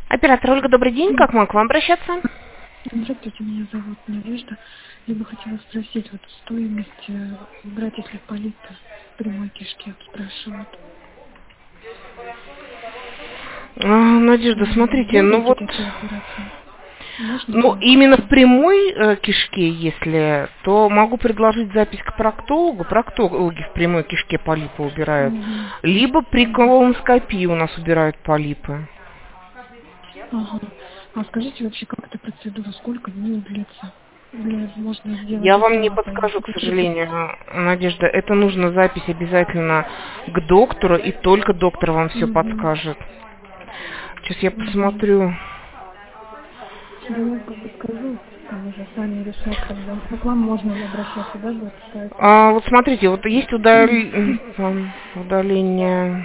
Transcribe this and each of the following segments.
Оператор Ольга, добрый день. Как могу к вам обращаться? Здравствуйте, меня зовут Надежда. Я бы хотела спросить, вот стоимость брать, если полипы прямой кишки, вот спрашивают. Надежда, смотрите, Делаете такие операции? Можно ли? именно в прямой кишке, если, то могу предложить запись к проктологу. Проктологи в прямой кишке полипы убирают. Мгм. Либо при колоноскопии у нас убирают полипы. Ага. А скажите вообще, как эта процедура, сколько дней длится? Или можно сделать Я и вам не сама подскажу, поесть? к сожалению, Надежда. Это нужно запись обязательно к доктору, и только доктор вам все Угу. подскажет. Сейчас я Угу. посмотрю. Да я как бы скажу, там уже сами решать тогда. Но к вам можно обращаться, да, будет ставить? Вот смотрите, вот есть удаление.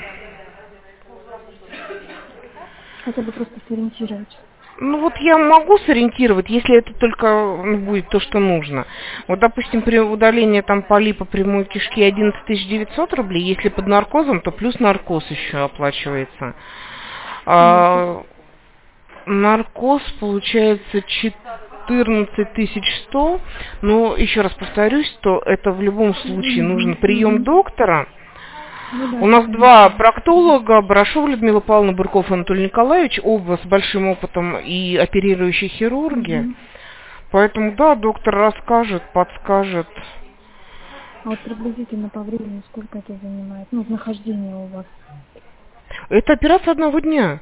Хотя бы просто сориентировать. Ну вот я могу сориентировать, если это только будет то, что нужно. Вот, допустим, при удалении там полипа прямой кишки 11 900 рублей, если под наркозом, то плюс наркоз еще оплачивается. А, наркоз получается 14 100, но еще раз повторюсь, что это в любом случае нужен прием доктора. Ну да, У это нас два понятно. проктолога, Барашова Людмила Павловна, Бурков Анатолий Николаевич, оба с большим опытом и оперирующие хирурги. Мгм. Поэтому, да, доктор расскажет, подскажет. А вот приблизительно по времени сколько это занимает? Ну, нахождение у вас. Это операция одного дня.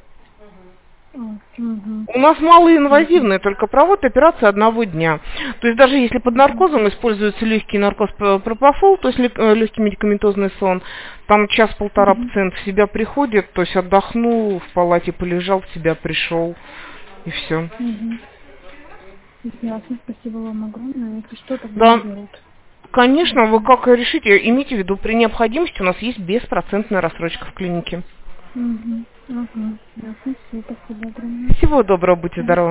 Угу. У нас малоинвазивная, только провод операция одного дня. То есть даже если под наркозом используется легкий наркоз пропофол, то есть легкий медикаментозный сон, там час-полтора пациент в себя приходит, то есть отдохнул, в палате полежал, в себя пришел, и все. Угу. Ясно, спасибо вам огромное. Если что, тогда Да, наберут. конечно, вы Угу. как решите, имейте в виду, при необходимости у нас есть беспроцентная рассрочка в клинике. Угу. Ага. Ясно, все, спасибо огромное. Всего доброго, будьте здоровы.